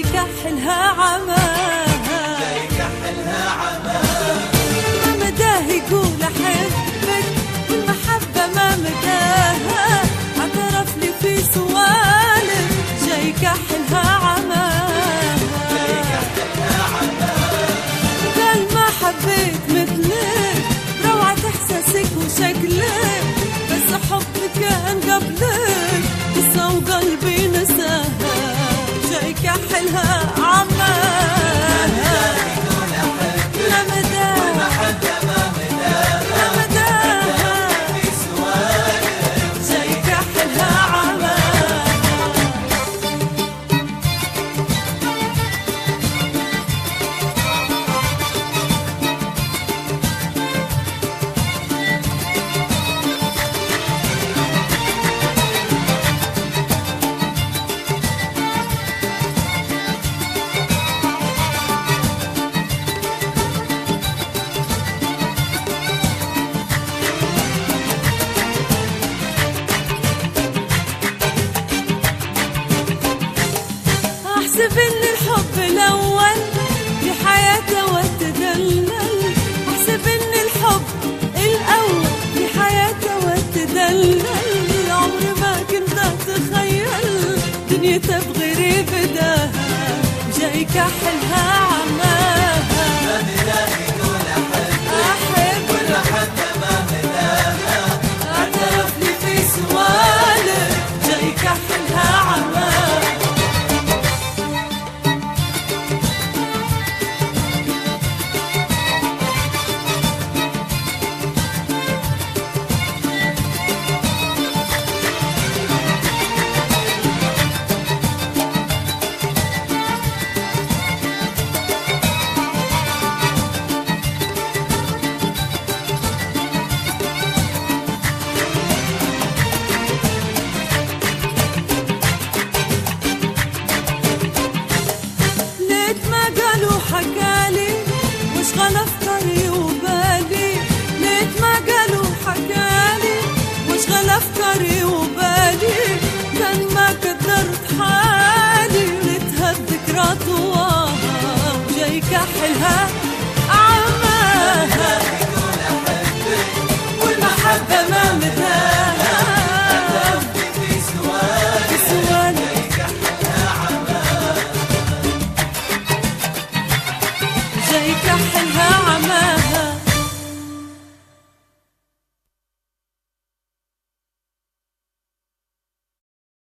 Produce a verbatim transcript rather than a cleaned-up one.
جاي كحلها عماها، جاي كحلها عماها. ما مداه يقول أحبك والمحبة ما مداها، اعترف لي في سوالف جاي كحلها عماها، جاي كحلها عماها. قال ما حبيت مثلك روعة إحساسك وشكلك، بس حبك كان قبلك قصة وقلبي نساها، جاي كحلها عماها. لا مداها والمحبة ما مداها، لا مداها في سوالف جاي كحلها عماها. احسب ان الحب الاول في حياتي واتدلل، احسب ان الحب الاول في حياتي واتدلل، عمري ما كنت اتخيل دنيتي بغيري بداها، جاي كحلها عماها. ما مداها يقول أحبك احب والمحبة ما مداها، اعترف لي في سوالف جاي كحلها عماها. حكالي وشغل افكاري وبالي، ليت ما قالوا حكالي وشغل افكاري وبالي، كان ما قدرت حالي وليتها بذكرى طواها، وجاي كحلها عماها.